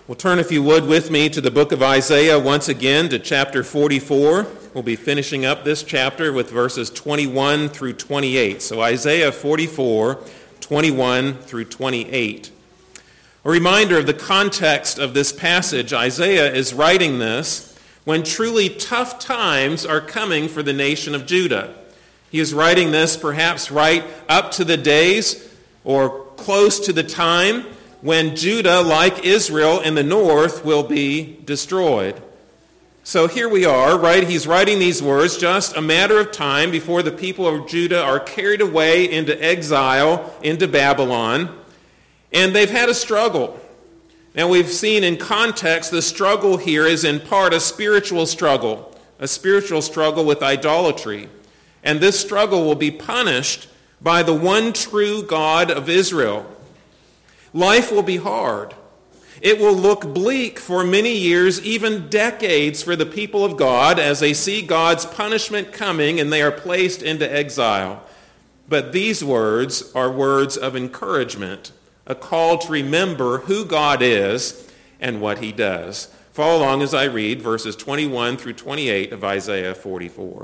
Well, turn, if you would, with me to the book of Isaiah once again, to chapter 44. We'll be finishing up this chapter with verses 21 through 28. So Isaiah 44, 21 through 28. A reminder of the context of this passage. Isaiah is writing this when truly tough times are coming for the nation of Judah. He is writing this perhaps right up to the days or close to the time when Judah, like Israel in the north, will be destroyed. So here we are, right? He's writing these words just a matter of time before the people of Judah are carried away into exile, into Babylon. And they've had a struggle. Now we've seen in context the struggle here is in part a spiritual struggle with idolatry. And this struggle will be punished by the one true God of Israel. Life will be hard. It will look bleak for many years, even decades, for the people of God as they see God's punishment coming and they are placed into exile. But these words are words of encouragement, a call to remember who God is and what he does. Follow along as I read verses 21 through 28 of Isaiah 44.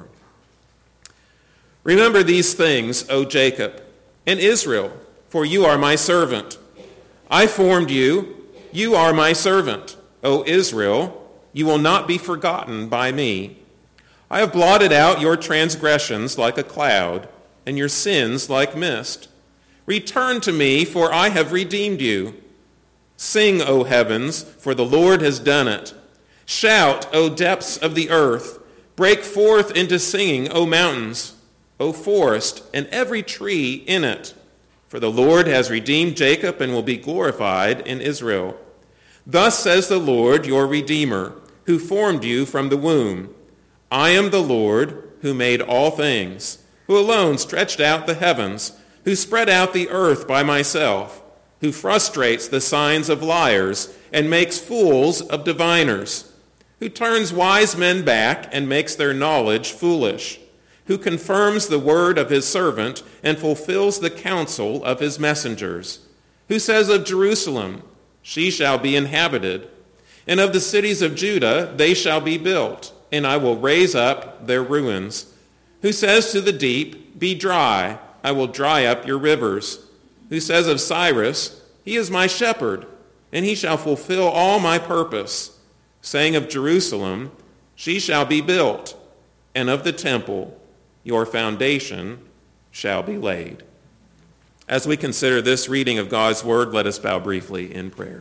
Remember these things, O Jacob, and Israel, for you are my servant. I formed you, you are my servant. O Israel, you will not be forgotten by me. I have blotted out your transgressions like a cloud, and your sins like mist. Return to me, for I have redeemed you. Sing, O heavens, for the Lord has done it. Shout, O depths of the earth. Break forth into singing, O mountains, O forest, and every tree in it. For the Lord has redeemed Jacob and will be glorified in Israel. Thus says the Lord, your Redeemer, who formed you from the womb. I am the Lord who made all things, who alone stretched out the heavens, who spread out the earth by myself, who frustrates the signs of liars and makes fools of diviners, who turns wise men back and makes their knowledge foolish, who confirms the word of his servant and fulfills the counsel of his messengers, who says of Jerusalem, she shall be inhabited, and of the cities of Judah they shall be built, and I will raise up their ruins, who says to the deep, be dry, I will dry up your rivers, who says of Cyrus, he is my shepherd, and he shall fulfill all my purpose, saying of Jerusalem, she shall be built, and of the temple, your foundation shall be laid. As we consider this reading of God's word, let us bow briefly in prayer.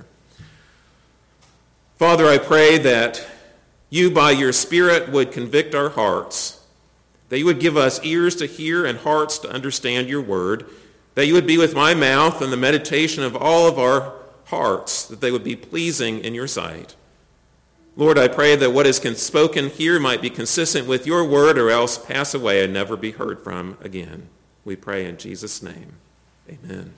Father, I pray that you by your Spirit would convict our hearts, that you would give us ears to hear and hearts to understand your word, that you would be with my mouth and the meditation of all of our hearts, that they would be pleasing in your sight. Lord, I pray that what is spoken here might be consistent with your word or else pass away and never be heard from again. We pray in Jesus' name. Amen.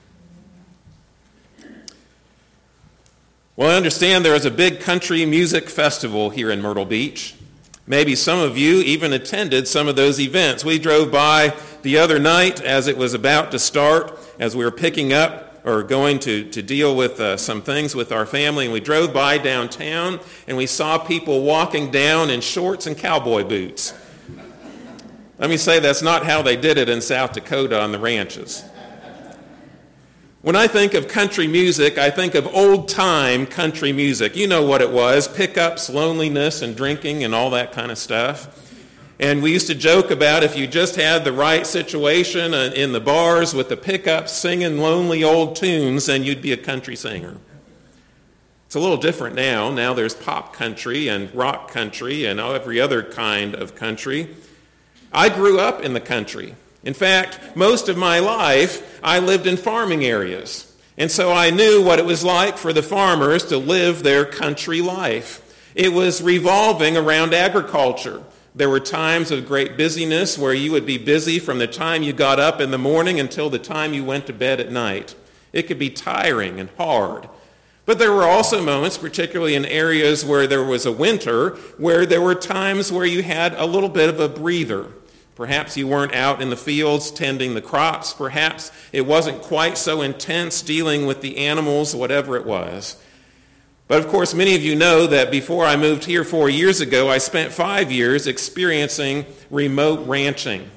Well, I understand there is a big country music festival here in Myrtle Beach. Maybe some of you even attended some of those events. We drove by the other night as it was about to start, as we were picking up or going to deal with some things with our family, and we drove by downtown, and we saw people walking down in shorts and cowboy boots. Let me say that's not how they did it in South Dakota on the ranches. When I think of country music, I think of old-time country music. You know what it was, pickups, loneliness, and drinking, and all that kind of stuff. And we used to joke about if you just had the right situation in the bars with the pickups singing lonely old tunes, then you'd be a country singer. It's a little different now. Now there's pop country and rock country and every other kind of country. I grew up in the country. In fact, most of my life, I lived in farming areas. And so I knew what it was like for the farmers to live their country life. It was revolving around agriculture. There were times of great busyness where you would be busy from the time you got up in the morning until the time you went to bed at night. It could be tiring and hard. But there were also moments, particularly in areas where there was a winter, where there were times where you had a little bit of a breather. Perhaps you weren't out in the fields tending the crops. Perhaps it wasn't quite so intense dealing with the animals, whatever it was. But of course, many of you know that before I moved here 4 years ago, I spent 5 years experiencing remote ranching.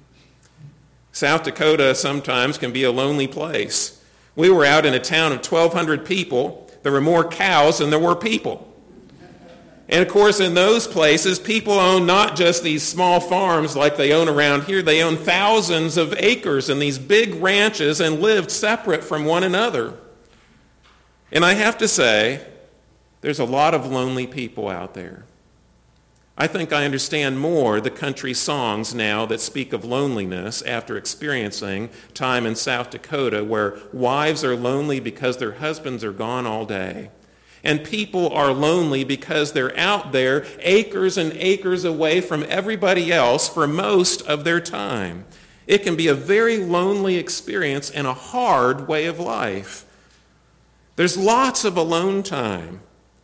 South Dakota sometimes can be a lonely place. We were out in a town of 1,200 people. There were more cows than there were people. And of course, in those places, people own not just these small farms like they own around here. They own thousands of acres in these big ranches and lived separate from one another. And I have to say, there's a lot of lonely people out there. I think I understand more the country songs now that speak of loneliness after experiencing time in South Dakota where wives are lonely because their husbands are gone all day. And people are lonely because they're out there acres and acres away from everybody else for most of their time. It can be a very lonely experience and a hard way of life. There's lots of alone time.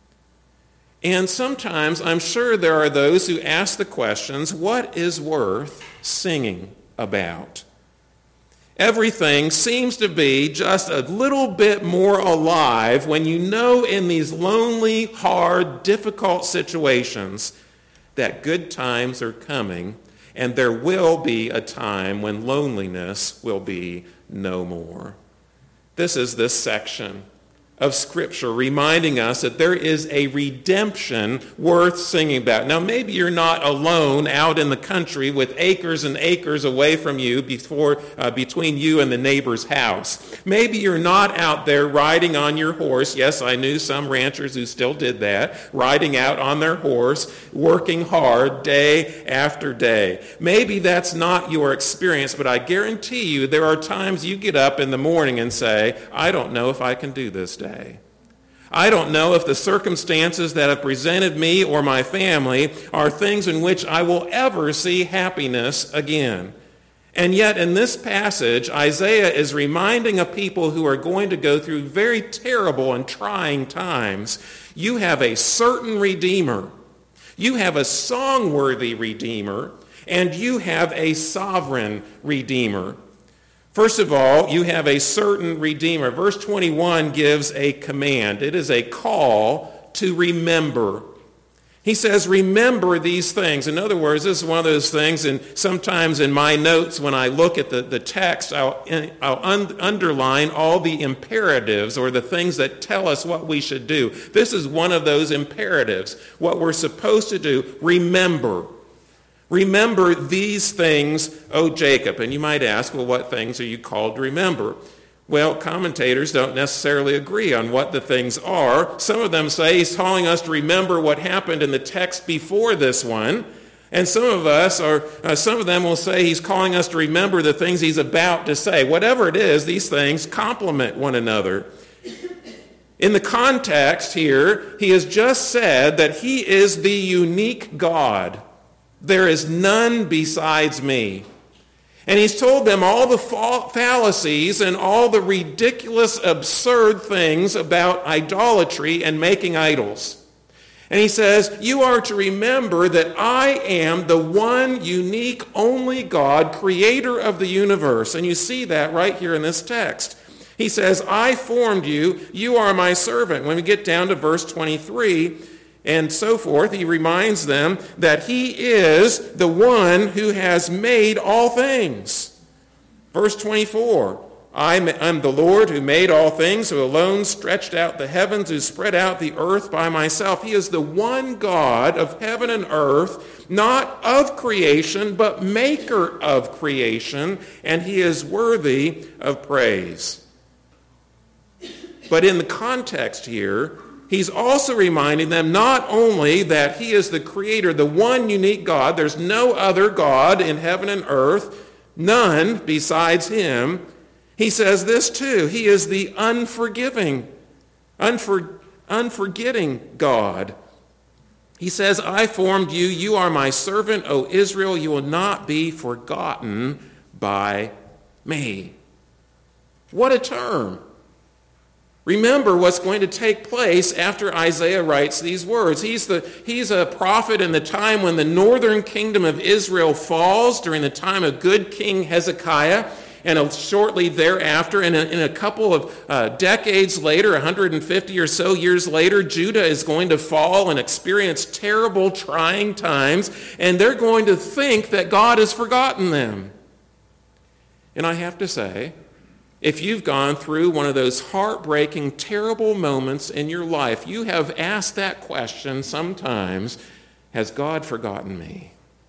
And sometimes I'm sure there are those who ask the questions, what is worth singing about? Everything seems to be just a little bit more alive when you know in these lonely, hard, difficult situations that good times are coming and there will be a time when loneliness will be no more. This is this section of Scripture reminding us that there is a redemption worth singing about. Now, maybe you're not alone out in the country with acres and acres away from you between you and the neighbor's house. Maybe you're not out there riding on your horse. Yes, I knew some ranchers who still did that, riding out on their horse, working hard day after day. Maybe that's not your experience, but I guarantee you there are times you get up in the morning and say, I don't know if I can do this day. I don't know if the circumstances that have presented me or my family are things in which I will ever see happiness again. And yet in this passage, Isaiah is reminding a people who are going to go through very terrible and trying times, you have a certain Redeemer. You have a song-worthy Redeemer, and you have a sovereign Redeemer. First of all, you have a certain Redeemer. Verse 21 gives a command. It is a call to remember. He says, remember these things. In other words, this is one of those things, and sometimes in my notes when I look at the text, I'll underline all the imperatives or the things that tell us what we should do. This is one of those imperatives, what we're supposed to do. Remember. Remember these things, O Jacob. And you might ask, well, what things are you called to remember? Well, commentators don't necessarily agree on what the things are. Some of them say he's calling us to remember what happened in the text before this one. And some of them will say he's calling us to remember the things he's about to say. Whatever it is, these things complement one another. In the context here, he has just said that he is the unique God. There is none besides me. And he's told them all the fallacies and all the ridiculous, absurd things about idolatry and making idols. And he says, you are to remember that I am the one unique, only God, creator of the universe. And you see that right here in this text. He says, I formed you. You are my servant. When we get down to verse 23, and so forth, he reminds them that he is the one who has made all things. Verse 24, I'm the Lord who made all things, who alone stretched out the heavens, who spread out the earth by myself. He is the one God of heaven and earth, not of creation, but maker of creation, and he is worthy of praise. But in the context here, he's also reminding them not only that he is the creator, the one unique God, there's no other God in heaven and earth, none besides him. He says this too, he is the unforgiving, unforgetting God. He says, I formed you, you are my servant, O Israel, you will not be forgotten by me. What a term. Remember what's going to take place after Isaiah writes these words. He's a prophet in the time when the northern kingdom of Israel falls, during the time of good King Hezekiah. And shortly thereafter, in a couple of decades later, 150 or so years later, Judah is going to fall and experience terrible, trying times, and they're going to think that God has forgotten them. And I have to say, if you've gone through one of those heartbreaking, terrible moments in your life, you have asked that question sometimes, has God forgotten me?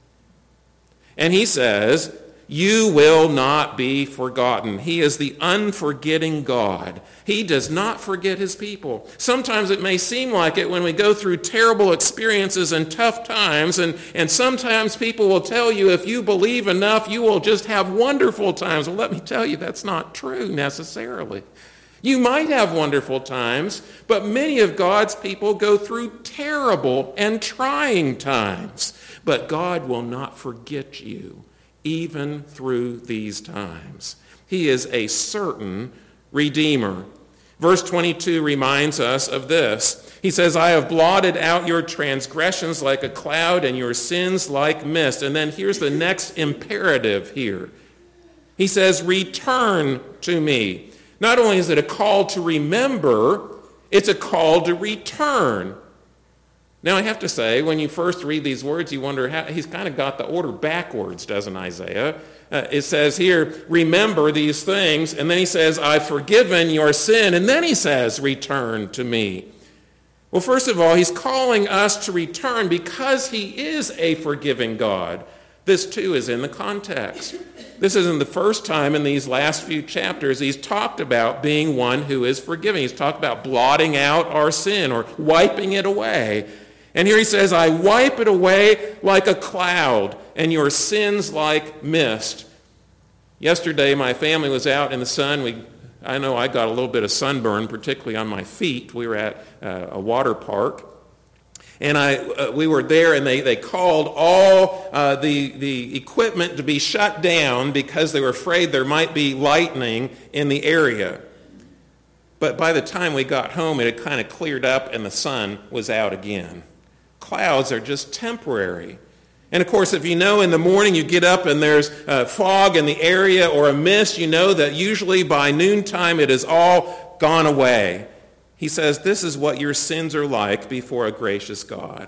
And he says, you will not be forgotten. He is the unforgetting God. He does not forget his people. Sometimes it may seem like it when we go through terrible experiences and tough times, and sometimes people will tell you if you believe enough, you will just have wonderful times. Well, let me tell you, that's not true necessarily. You might have wonderful times, but many of God's people go through terrible and trying times. But God will not forget you even through these times. He is a certain Redeemer. Verse 22 reminds us of this. He says, I have blotted out your transgressions like a cloud and your sins like mist. And then here's the next imperative here. He says, return to me. Not only is it a call to remember, it's a call to return. Now, I have to say, when you first read these words, you wonder how he's kind of got the order backwards, doesn't Isaiah? It says here, remember these things, and then he says, I've forgiven your sin, and then he says, return to me. Well, first of all, he's calling us to return because he is a forgiving God. This, too, is in the context. This isn't the first time in these last few chapters he's talked about being one who is forgiving. He's talked about blotting out our sin or wiping it away. And here he says, I wipe it away like a cloud and your sins like mist. Yesterday, my family was out in the sun. I know I got a little bit of sunburn, particularly on my feet. We were at a water park. And we were there, and they called all the equipment to be shut down because they were afraid there might be lightning in the area. But by the time we got home, it had kind of cleared up, and the sun was out again. Clouds are just temporary. And of course, if you know in the morning you get up and there's fog in the area or a mist, you know that usually by noontime it is all gone away. He says, this is what your sins are like before a gracious God.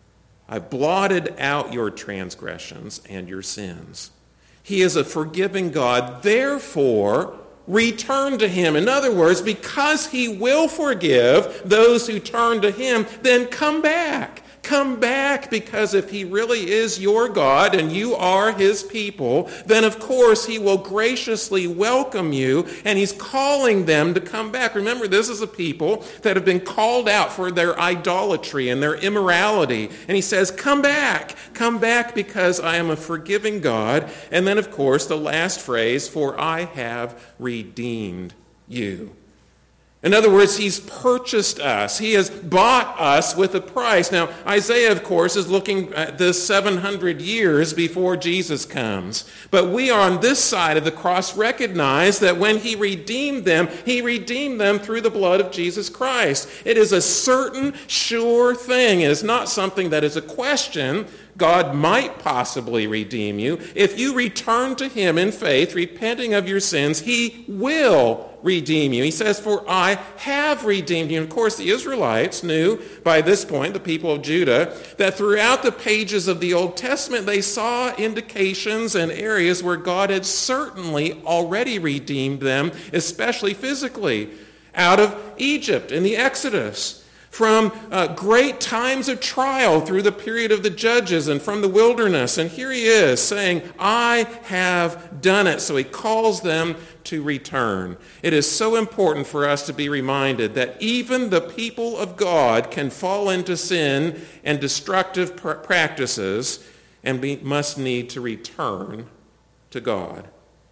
I blotted out your transgressions and your sins. He is a forgiving God. Therefore, return to him. In other words, because he will forgive those who turn to him, then come back. Come back, because if he really is your God and you are his people, then of course he will graciously welcome you, and he's calling them to come back. Remember, this is a people that have been called out for their idolatry and their immorality. And he says, come back because I am a forgiving God. And then of course the last phrase, for I have redeemed you. In other words, he's purchased us. He has bought us with a price. Now, Isaiah, of course, is looking at this 700 years before Jesus comes. But we on this side of the cross recognize that when he redeemed them through the blood of Jesus Christ. It is a certain, sure thing. It is not something that is a question. God might possibly redeem you. If you return to him in faith, repenting of your sins, he will redeem you. He says, for I have redeemed you. And of course, the Israelites knew by this point, the people of Judah, that throughout the pages of the Old Testament, they saw indications and areas where God had certainly already redeemed them, especially physically, out of Egypt in the Exodus. From great times of trial through the period of the judges and from the wilderness. And here he is saying, I have done it. So he calls them to return. It is so important for us to be reminded that even the people of God can fall into sin and destructive practices, and we must need to return to God.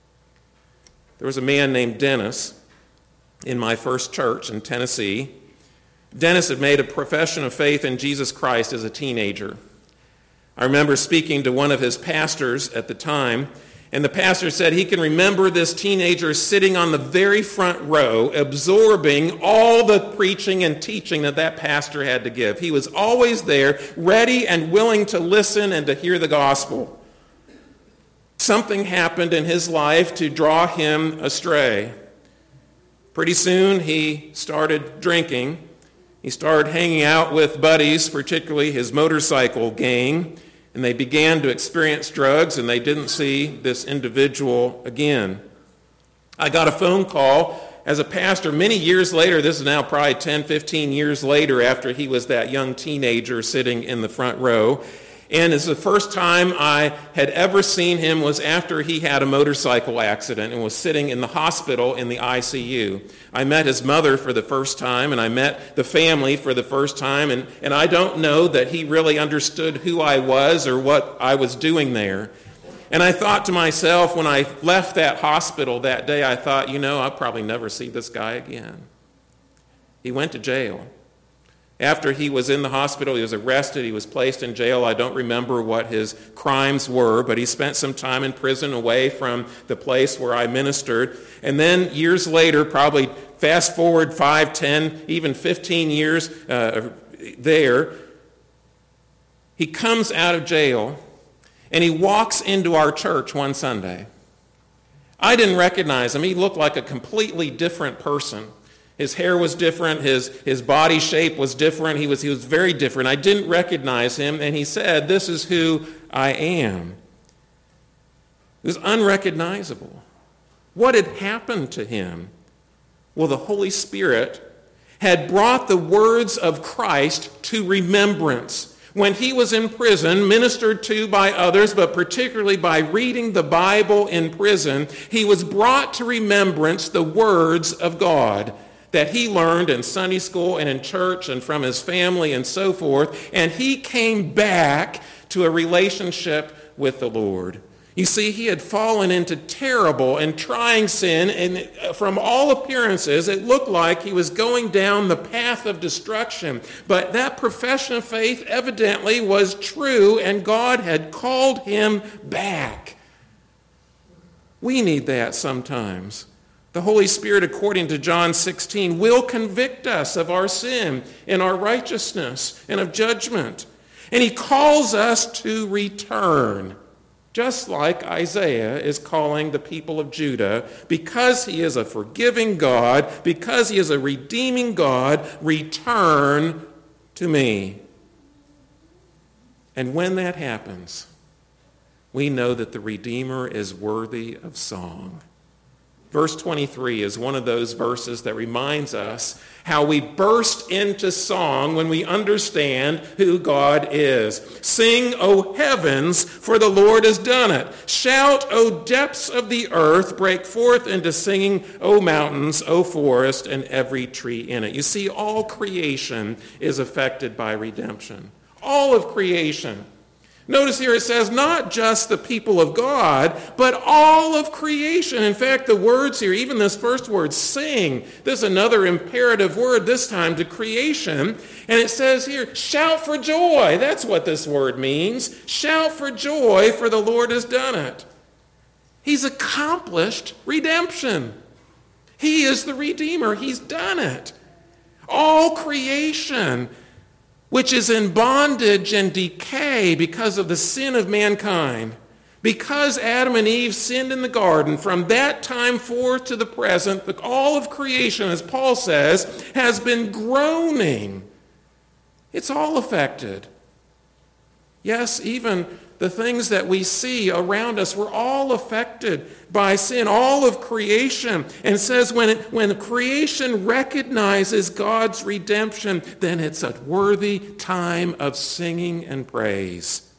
There was a man named Dennis in my first church in Tennessee. Dennis had made a profession of faith in Jesus Christ as a teenager. I remember speaking to one of his pastors at the time, and the pastor said he can remember this teenager sitting on the very front row, absorbing all the preaching and teaching that pastor had to give. He was always there, ready and willing to listen and to hear the gospel. Something happened in his life to draw him astray. Pretty soon he started drinking. He started hanging out with buddies, particularly his motorcycle gang, and they began to experience drugs, and they didn't see this individual again. I got a phone call as a pastor many years later. This is now probably 10, 15 years later, after he was that young teenager sitting in the front row. And it's the first time I had ever seen him was after he had a motorcycle accident and was sitting in the hospital in the ICU. I met his mother for the first time, and I met the family for the first time, and I don't know that he really understood who I was or what I was doing there. And I thought to myself, when I left that hospital that day, I thought, I'll probably never see this guy again. He went to jail. After he was in the hospital, he was arrested, he was placed in jail. I don't remember what his crimes were, but he spent some time in prison away from the place where I ministered. And then years later, probably fast forward 5, 10, even 15 years there, he comes out of jail and he walks into our church one Sunday. I didn't recognize him. He looked like a completely different person. His hair was different. His body shape was different. He was very different. I didn't recognize him, and he said, "This is who I am." It was unrecognizable. What had happened to him? Well, the Holy Spirit had brought the words of Christ to remembrance. When he was in prison, ministered to by others, but particularly by reading the Bible in prison, he was brought to remembrance the words of God that he learned in Sunday school and in church and from his family and so forth, and he came back to a relationship with the Lord. You see, he had fallen into terrible and trying sin, and from all appearances, it looked like he was going down the path of destruction. But that profession of faith evidently was true, and God had called him back. We need that sometimes. The Holy Spirit, according to John 16, will convict us of our sin and our righteousness and of judgment. And he calls us to return, just like Isaiah is calling the people of Judah, because he is a forgiving God, because he is a redeeming God, return to me. And when that happens, we know that the Redeemer is worthy of song. Verse 23 is one of those verses that reminds us how we burst into song when we understand who God is. Sing, O heavens, for the Lord has done it. Shout, O depths of the earth. Break forth into singing, O mountains, O forest, and every tree in it. You see, all creation is affected by redemption. All of creation. Notice here it says not just the people of God, but all of creation. In fact, the words here, even this first word, sing, this is another imperative word this time to creation. And it says here, shout for joy. That's what this word means. Shout for joy, for the Lord has done it. He's accomplished redemption. He is the Redeemer. He's done it. All creation, which is in bondage and decay because of the sin of mankind. Because Adam and Eve sinned in the garden, from that time forth to the present, all of creation, as Paul says, has been groaning. It's all affected. Yes, even the things that we see around us, we're all affected by sin, all of creation. And it says when creation recognizes God's redemption, then it's a worthy time of singing and praise.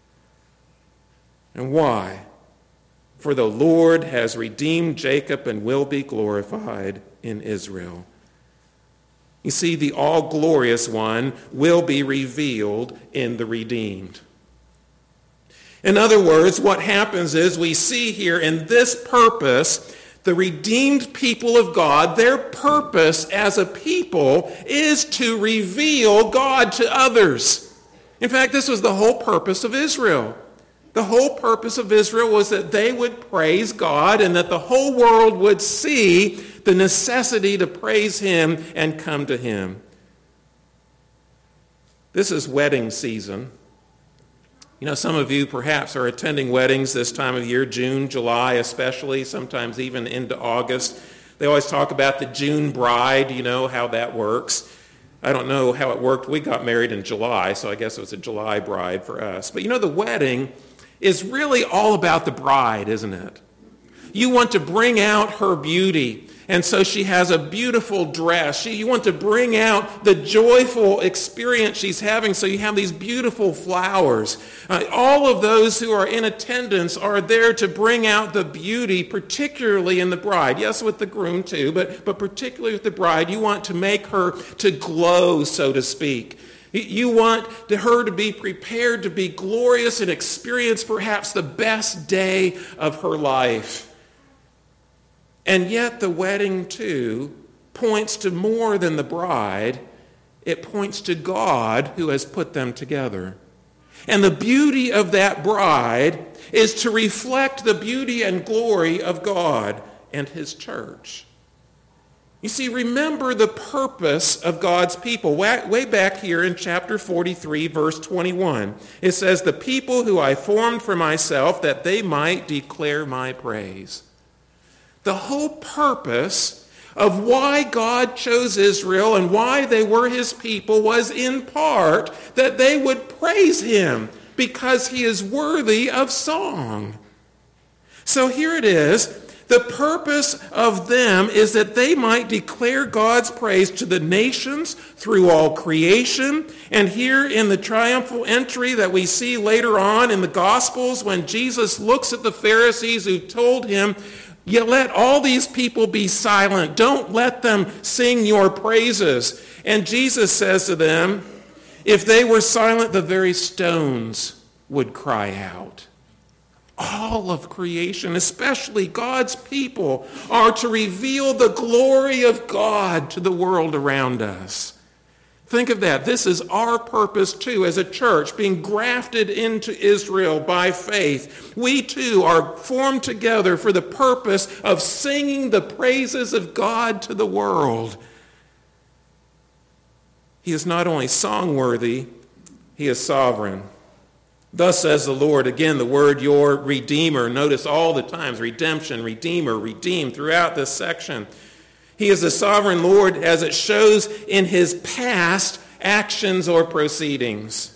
And why? For the Lord has redeemed Jacob and will be glorified in Israel. You see, the all-glorious one will be revealed in the redeemed. In other words, what happens is we see here in this purpose, the redeemed people of God, their purpose as a people is to reveal God to others. In fact, this was the whole purpose of Israel. The whole purpose of Israel was that they would praise God and that the whole world would see the necessity to praise him and come to him. This is wedding season. Some of you perhaps are attending weddings this time of year, June, July especially, sometimes even into August. They always talk about the June bride, how that works. I don't know how it worked. We got married in July, so I guess it was a July bride for us. But the wedding is really all about the bride, isn't it? You want to bring out her beauty. And so she has a beautiful dress. You want to bring out the joyful experience she's having, so you have these beautiful flowers. All of those who are in attendance are there to bring out the beauty, particularly in the bride. Yes, with the groom too, but particularly with the bride. You want to make her to glow, so to speak. You want her to be prepared to be glorious and experience perhaps the best day of her life. And yet the wedding, too, points to more than the bride. It points to God who has put them together. And the beauty of that bride is to reflect the beauty and glory of God and his church. You see, remember the purpose of God's people. Way back here in chapter 43, verse 21, it says, "The people who I formed for myself, that they might declare my praise." The whole purpose of why God chose Israel and why they were his people was in part that they would praise him because he is worthy of song. So here it is. The purpose of them is that they might declare God's praise to the nations through all creation. And here in the triumphal entry that we see later on in the Gospels, when Jesus looks at the Pharisees who told him, "You let all these people be silent. Don't let them sing your praises." And Jesus says to them, if they were silent, the very stones would cry out. All of creation, especially God's people, are to reveal the glory of God to the world around us. Think of that. This is our purpose too as a church, being grafted into Israel by faith. We too are formed together for the purpose of singing the praises of God to the world. He is not only song-worthy, he is sovereign. Thus says the Lord, again, the word your Redeemer. Notice all the times, redemption, Redeemer, redeemed throughout this section. He is the sovereign Lord as it shows in his past actions or proceedings.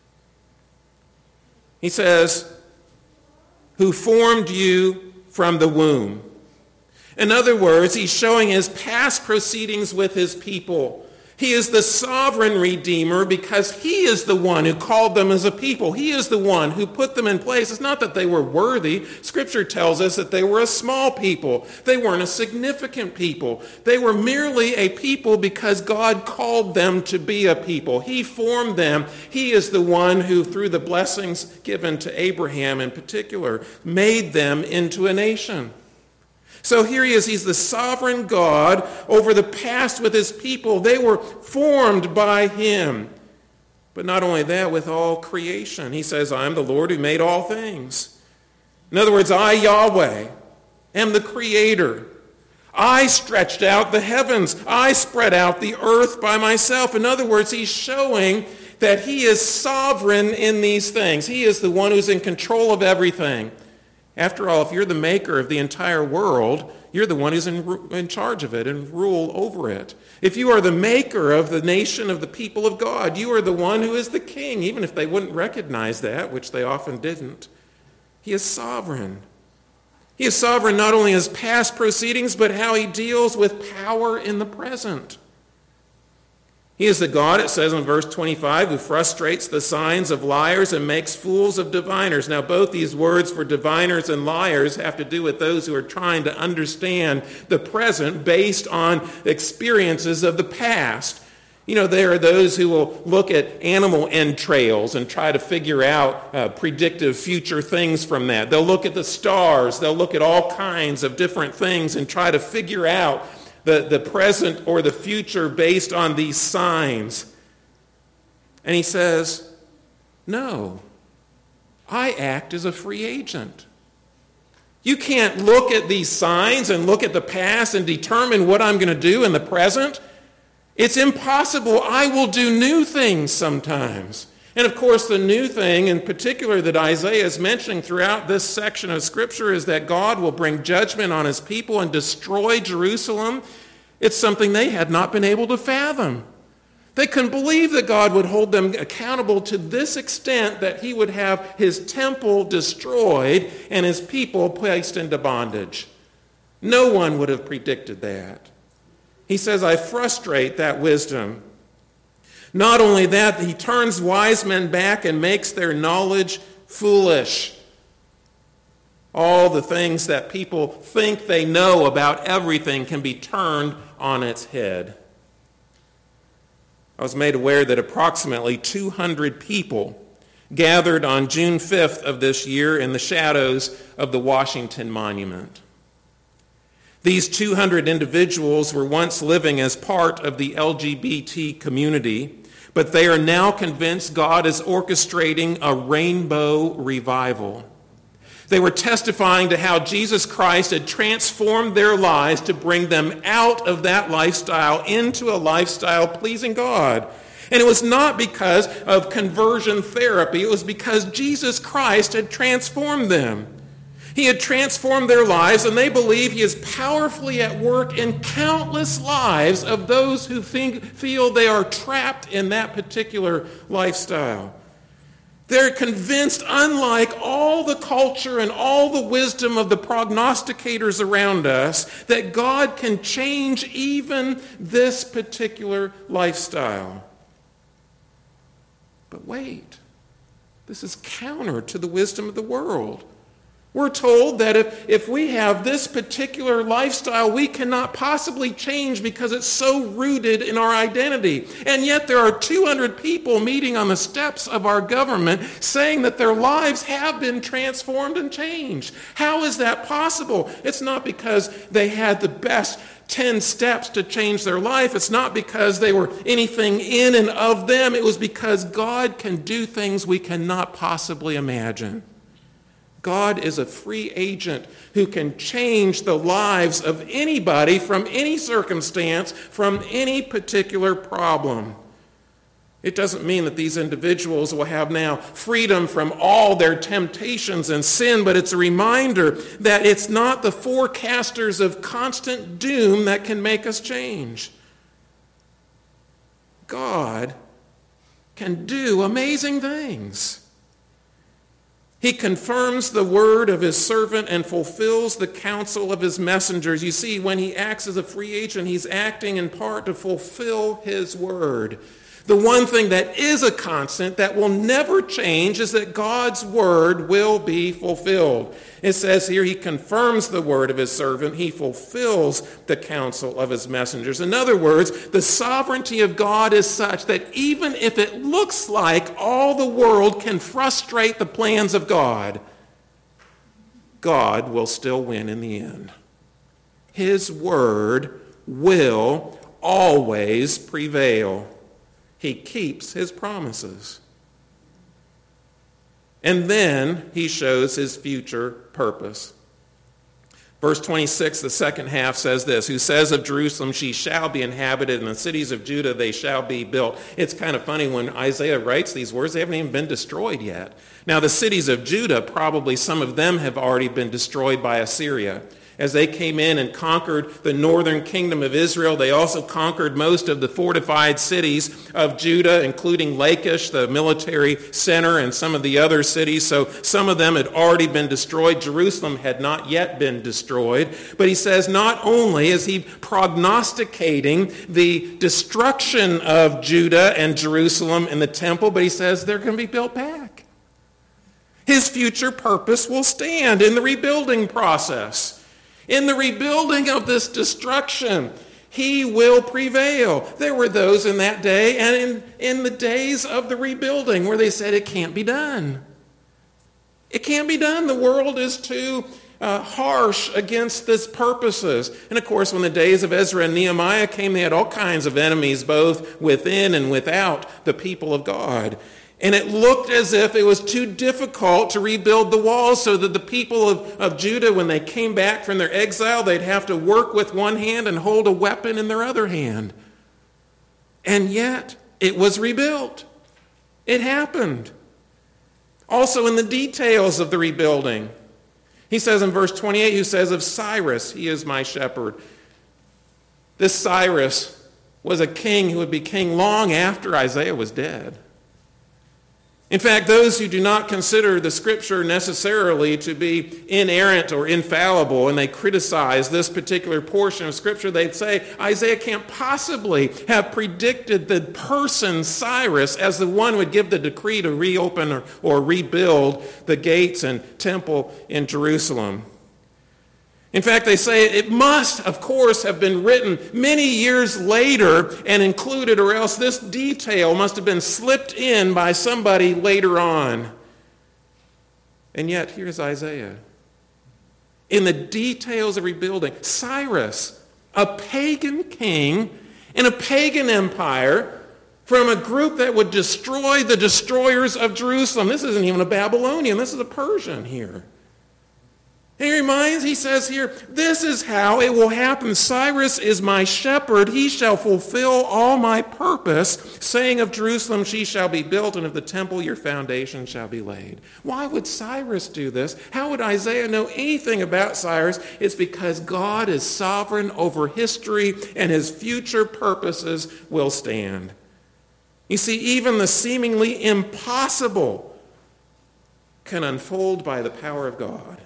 He says, who formed you from the womb. In other words, he's showing his past proceedings with his people. He is the sovereign Redeemer because he is the one who called them as a people. He is the one who put them in place. It's not that they were worthy. Scripture tells us that they were a small people. They weren't a significant people. They were merely a people because God called them to be a people. He formed them. He is the one who, through the blessings given to Abraham in particular, made them into a nation. So here he is. He's the sovereign God over the past with his people. They were formed by him. But not only that, with all creation. He says, I am the Lord who made all things. In other words, I, Yahweh, am the creator. I stretched out the heavens. I spread out the earth by myself. In other words, he's showing that he is sovereign in these things. He is the one who's in control of everything. After all, if you're the maker of the entire world, you're the one who's in charge of it and rule over it. If you are the maker of the nation of the people of God, you are the one who is the king, even if they wouldn't recognize that, which they often didn't. He is sovereign. He is sovereign not only in his past proceedings, but how he deals with power in the present. He is the God, it says in verse 25, who frustrates the signs of liars and makes fools of diviners. Now, both these words for diviners and liars have to do with those who are trying to understand the present based on experiences of the past. There are those who will look at animal entrails and try to figure out predictive future things from that. They'll look at the stars. They'll look at all kinds of different things and try to figure out the present or the future based on these signs. And he says, no, I act as a free agent. You can't look at these signs and look at the past and determine what I'm going to do in the present. It's impossible. I will do new things sometimes. And of course, the new thing in particular that Isaiah is mentioning throughout this section of Scripture is that God will bring judgment on his people and destroy Jerusalem. It's something they had not been able to fathom. They couldn't believe that God would hold them accountable to this extent, that he would have his temple destroyed and his people placed into bondage. No one would have predicted that. He says, I frustrate that wisdom. Not only that, he turns wise men back and makes their knowledge foolish. All the things that people think they know about everything can be turned on its head. I was made aware that approximately 200 people gathered on June 5th of this year in the shadows of the Washington Monument. These 200 individuals were once living as part of the LGBT community, but they are now convinced God is orchestrating a rainbow revival. They were testifying to how Jesus Christ had transformed their lives to bring them out of that lifestyle into a lifestyle pleasing God. And it was not because of conversion therapy. It was because Jesus Christ had transformed them. He had transformed their lives, and they believe he is powerfully at work in countless lives of those who feel they are trapped in that particular lifestyle. They're convinced, unlike all the culture and all the wisdom of the prognosticators around us, that God can change even this particular lifestyle. But wait, this is counter to the wisdom of the world. We're told that if we have this particular lifestyle, we cannot possibly change because it's so rooted in our identity. And yet there are 200 people meeting on the steps of our government saying that their lives have been transformed and changed. How is that possible? It's not because they had the best 10 steps to change their life. It's not because they were anything in and of them. It was because God can do things we cannot possibly imagine. God is a free agent who can change the lives of anybody from any circumstance, from any particular problem. It doesn't mean that these individuals will have now freedom from all their temptations and sin, but it's a reminder that it's not the forecasters of constant doom that can make us change. God can do amazing things. He confirms the word of his servant and fulfills the counsel of his messengers. You see, when he acts as a free agent, he's acting in part to fulfill his word. The one thing that is a constant that will never change is that God's word will be fulfilled. It says here he confirms the word of his servant. He fulfills the counsel of his messengers. In other words, the sovereignty of God is such that even if it looks like all the world can frustrate the plans of God, God will still win in the end. His word will always prevail. He keeps his promises. And then he shows his future purpose. Verse 26, the second half says this, who says of Jerusalem, she shall be inhabited, and the cities of Judah, they shall be built. It's kind of funny when Isaiah writes these words, they haven't even been destroyed yet. Now the cities of Judah, probably some of them have already been destroyed by Assyria. As they came in and conquered the northern kingdom of Israel, they also conquered most of the fortified cities of Judah, including Lachish, the military center, and some of the other cities. So some of them had already been destroyed. Jerusalem had not yet been destroyed. But he says not only is he prognosticating the destruction of Judah and Jerusalem and the temple, but he says they're going to be built back. His future purpose will stand in the rebuilding process. In the rebuilding of this destruction, he will prevail. There were those in that day and in the days of the rebuilding where they said it can't be done. It can't be done. The world is too harsh against its purposes. And of course, when the days of Ezra and Nehemiah came, they had all kinds of enemies, both within and without the people of God. And it looked as if it was too difficult to rebuild the walls, so that the people of Judah, when they came back from their exile, they'd have to work with one hand and hold a weapon in their other hand. And yet, it was rebuilt. It happened. Also in the details of the rebuilding. He says in verse 28, who says of Cyrus, he is my shepherd. This Cyrus was a king who would be king long after Isaiah was dead. In fact, those who do not consider the scripture necessarily to be inerrant or infallible, and they criticize this particular portion of scripture, they'd say Isaiah can't possibly have predicted the person Cyrus as the one who would give the decree to reopen or rebuild the gates and temple in Jerusalem. In fact, they say it must, of course, have been written many years later and included, or else this detail must have been slipped in by somebody later on. And yet, here's Isaiah. In the details of rebuilding, Cyrus, a pagan king in a pagan empire from a group that would destroy the destroyers of Jerusalem. This isn't even a Babylonian, this is a Persian here. He says here, this is how it will happen. Cyrus is my shepherd. He shall fulfill all my purpose, saying of Jerusalem, she shall be built, and of the temple your foundation shall be laid. Why would Cyrus do this? How would Isaiah know anything about Cyrus? It's because God is sovereign over history, and his future purposes will stand. You see, even the seemingly impossible can unfold by the power of God.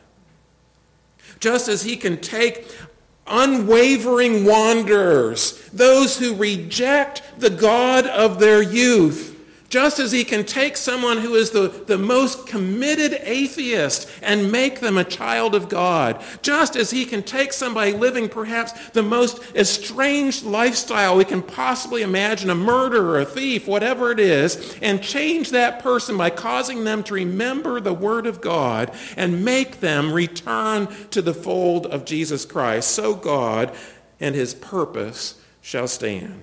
Just as he can take unwavering wanderers, those who reject the God of their youth, just as he can take someone who is the most committed atheist and make them a child of God, just as he can take somebody living perhaps the most estranged lifestyle we can possibly imagine, a murderer, a thief, whatever it is, and change that person by causing them to remember the Word of God and make them return to the fold of Jesus Christ. So God and his purpose shall stand.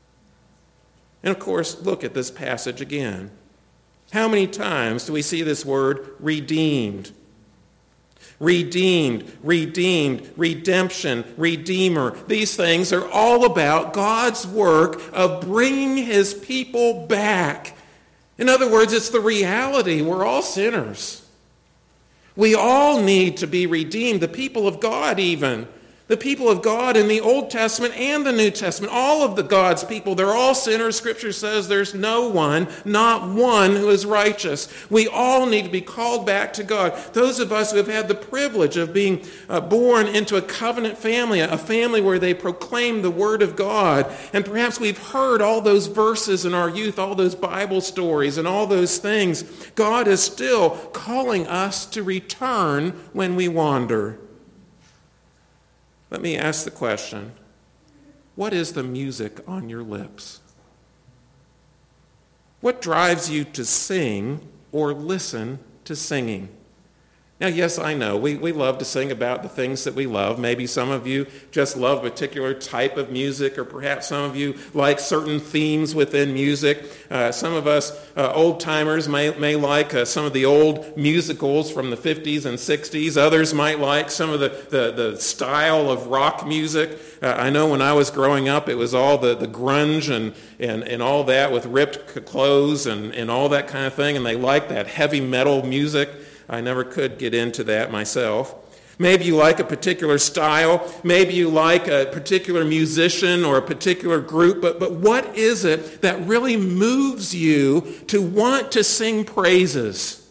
And of course, look at this passage again. How many times do we see this word redeemed? Redeemed, redeemed, redemption, redeemer. These things are all about God's work of bringing his people back. In other words, it's the reality. We're all sinners. We all need to be redeemed. The people of God even. The people of God in the Old Testament and the New Testament, all of the God's people, they're all sinners. Scripture says there's no one, not one, who is righteous. We all need to be called back to God. Those of us who have had the privilege of being born into a covenant family, a family where they proclaim the Word of God, and perhaps we've heard all those verses in our youth, all those Bible stories and all those things, God is still calling us to return when we wander. Let me ask the question, what is the music on your lips? What drives you to sing or listen to singing? Now, yes, I know, we love to sing about the things that we love. Maybe some of you just love a particular type of music, or perhaps some of you like certain themes within music. Some of us old-timers may like some of the old musicals from the 50s and 60s. Others might like some of the style of rock music. I know when I was growing up, it was all the grunge and all that with ripped clothes and all that kind of thing, and they liked that heavy metal music. I never could get into that myself. Maybe you like a particular style. Maybe you like a particular musician or a particular group. But what is it that really moves you to want to sing praises?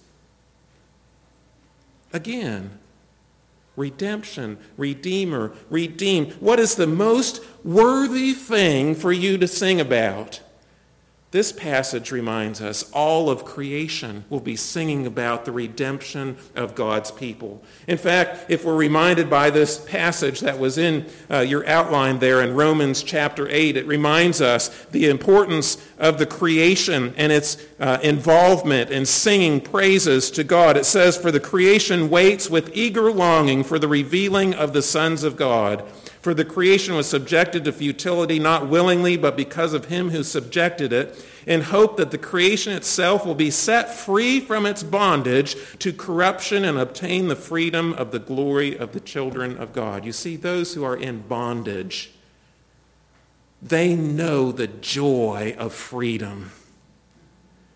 Again, redemption, redeemer, redeemed. What is the most worthy thing for you to sing about? This passage reminds us all of creation will be singing about the redemption of God's people. In fact, if we're reminded by this passage that was in your outline there in Romans chapter 8, it reminds us the importance of the creation and its involvement in singing praises to God. It says, "For the creation waits with eager longing for the revealing of the sons of God. For the creation was subjected to futility, not willingly, but because of him who subjected it, in hope that the creation itself will be set free from its bondage to corruption and obtain the freedom of the glory of the children of God." You see, those who are in bondage, they know the joy of freedom.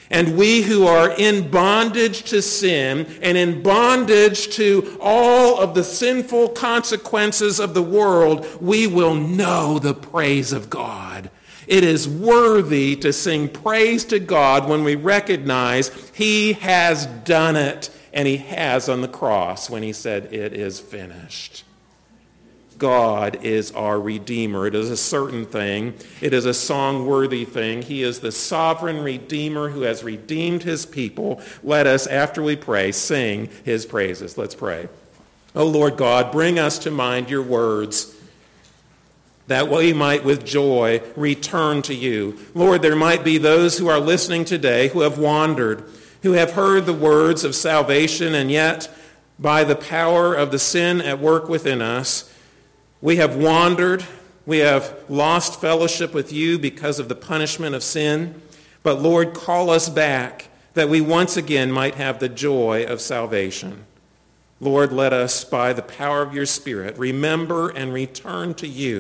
And we who are in bondage to sin and in bondage to all of the sinful consequences of the world, we will know the praise of God. It is worthy to sing praise to God when we recognize he has done it, and he has on the cross when he said, "It is finished." God is our Redeemer. It is a certain thing. It is a song-worthy thing. He is the sovereign Redeemer who has redeemed his people. Let us, after we pray, sing his praises. Let's pray. O Lord God, bring us to mind your words, that we might with joy return to you. Lord, there might be those who are listening today who have wandered, who have heard the words of salvation, and yet by the power of the sin at work within us, we have wandered, we have lost fellowship with you because of the punishment of sin. But Lord, call us back that we once again might have the joy of salvation. Lord, let us, by the power of your Spirit, remember and return to you.